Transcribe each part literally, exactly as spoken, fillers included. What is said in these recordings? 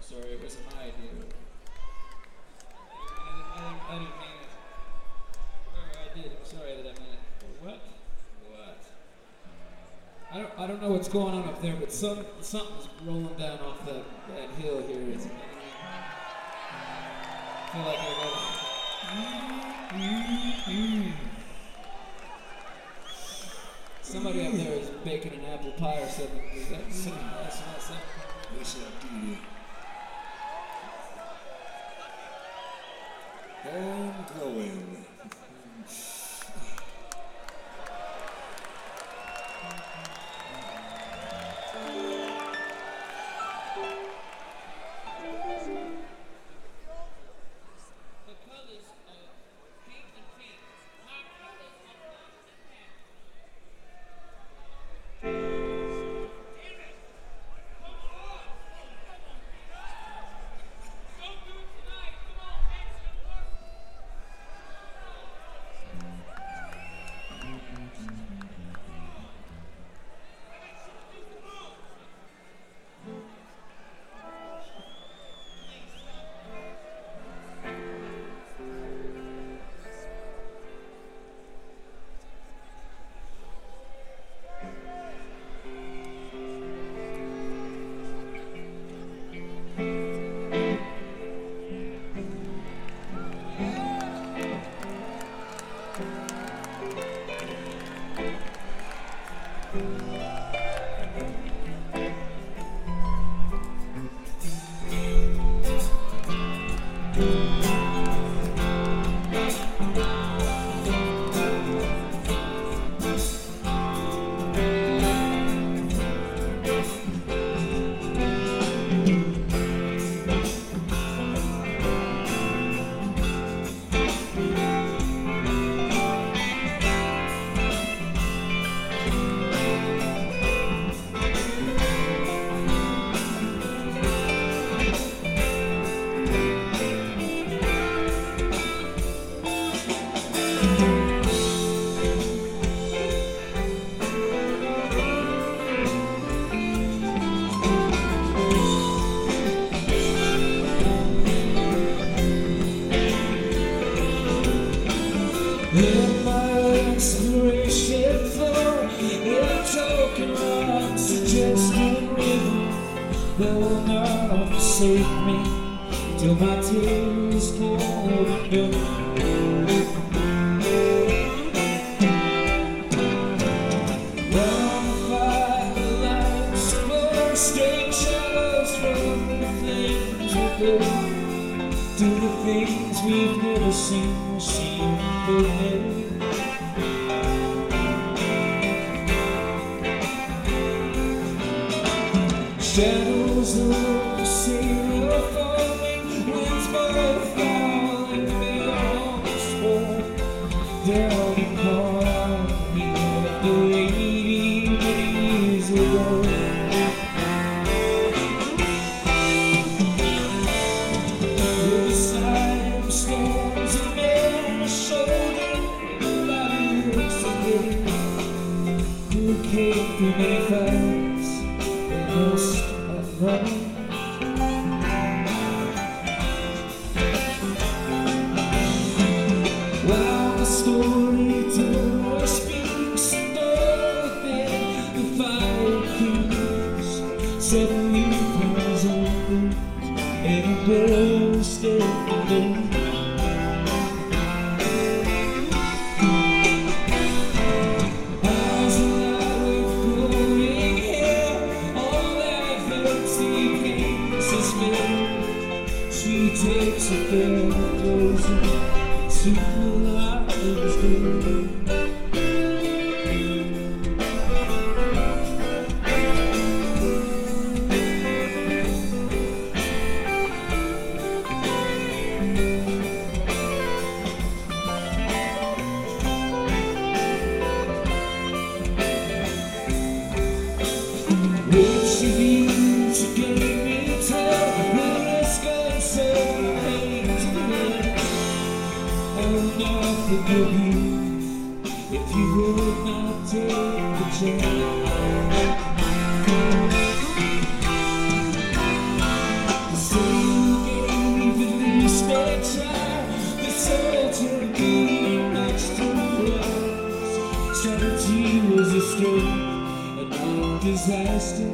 sorry, it wasn't my idea. I didn't, I didn't mean it. Or I did, I'm sorry that I meant it. What? What? I don't, I don't know what's going on up there, but some, something's rolling down off that, that hill here. It's, I feel like I gotta... Mm-hmm. Somebody up there is baking an apple pie or something. Is that something? That's not something. Yes, I do. And going. Let my inspiration flow in a token rock suggesting rhythm that will not forsake me till my tears cold and numb. Round the fire lights explore strange shadows from the things we do to the things we've never seen. Seem familiar. Shadows of the sea are falling, winds blow falling, mirrors fall down upon me like the eighty years ago. The side storms and men shoulder bodies again, who came through many fights and lost at running. While the storyteller speaks within the fire keeps seven years old and a burst of the she takes a fair closer to the lights day. When she leaves, she gave me a tell, but it's gonna say hate to me. I would not forgive you if you would not take the chance. master.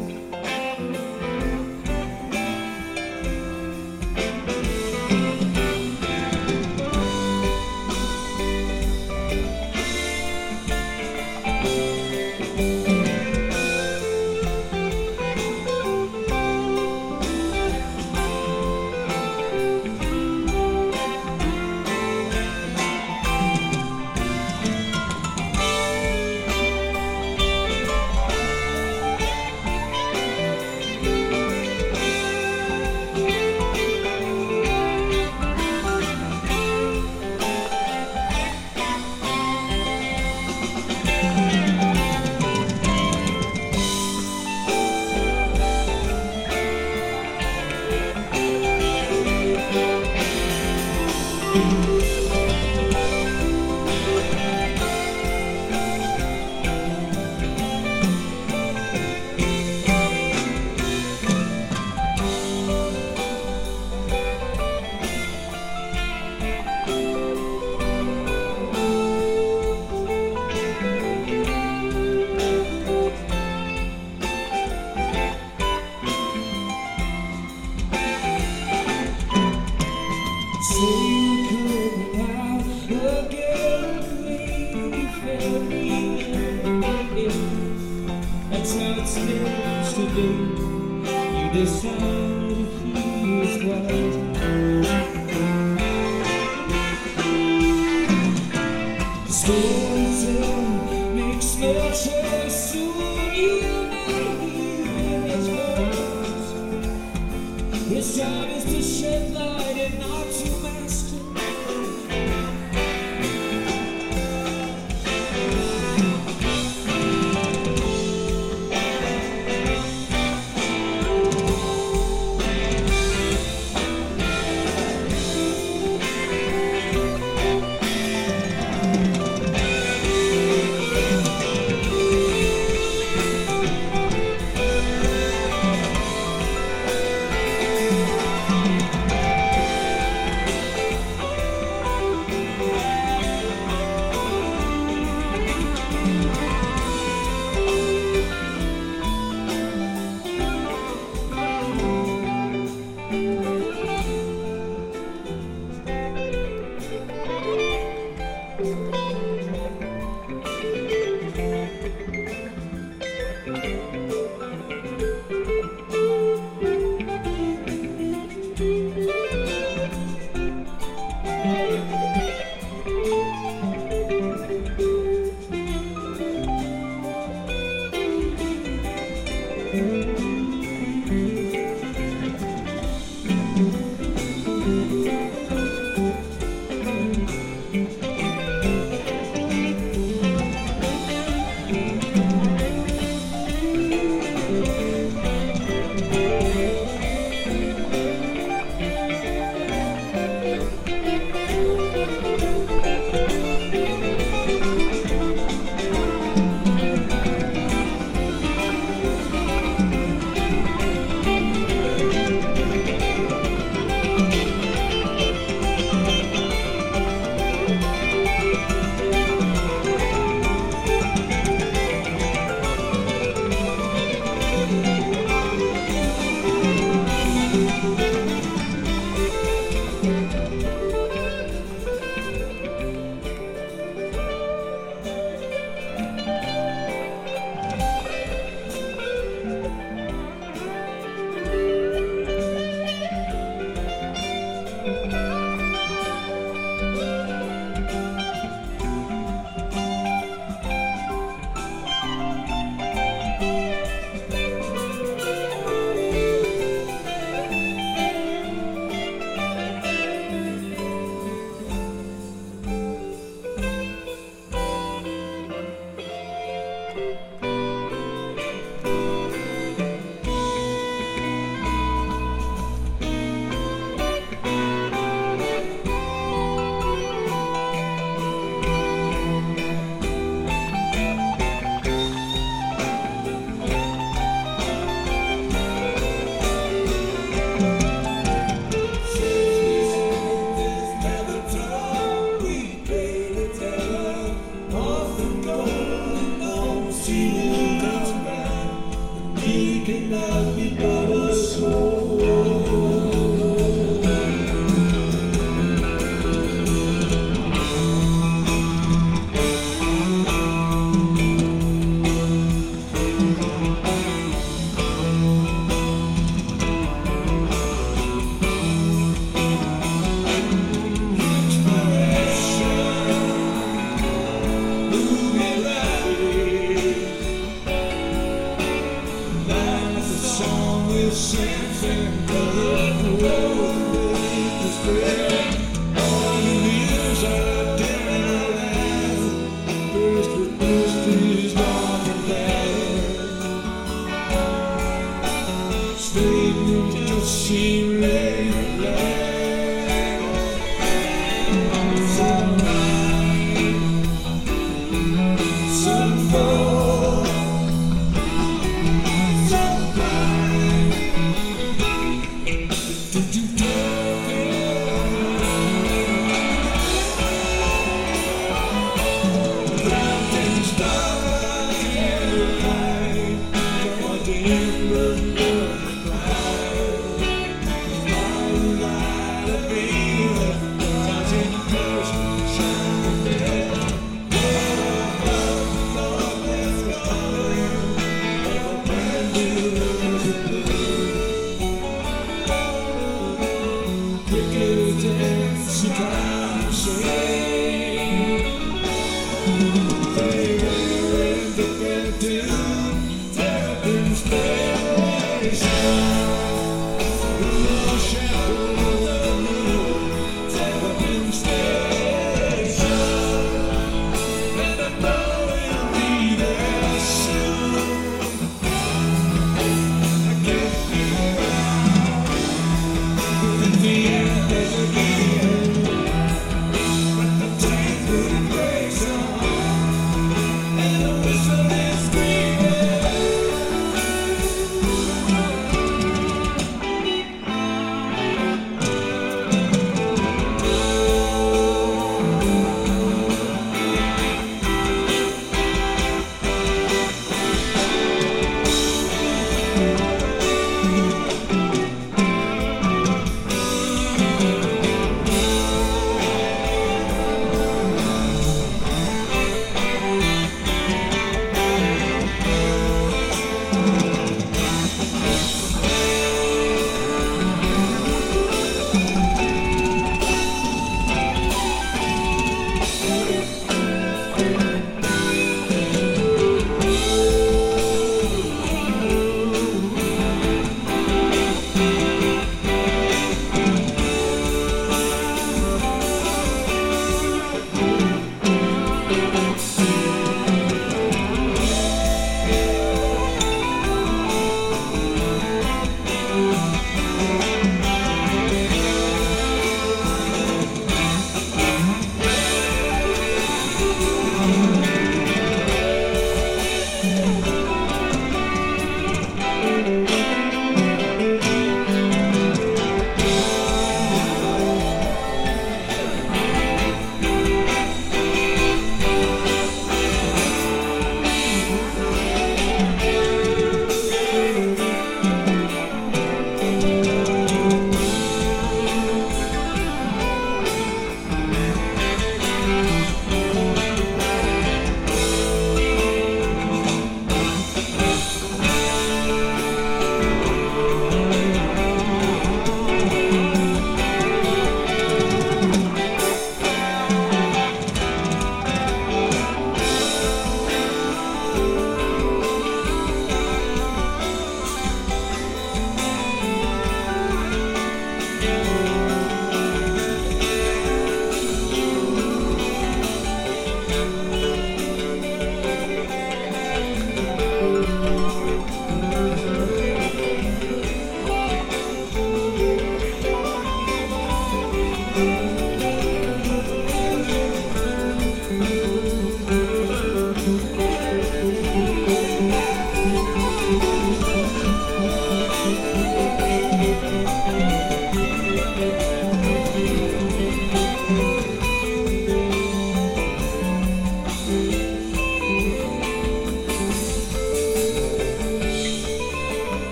That's how it's supposed to be. You decide if he is right. The storyteller makes no choice, soon you'll not hear his voice. His job is to shed light and not to master.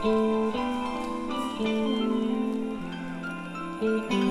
Thank you.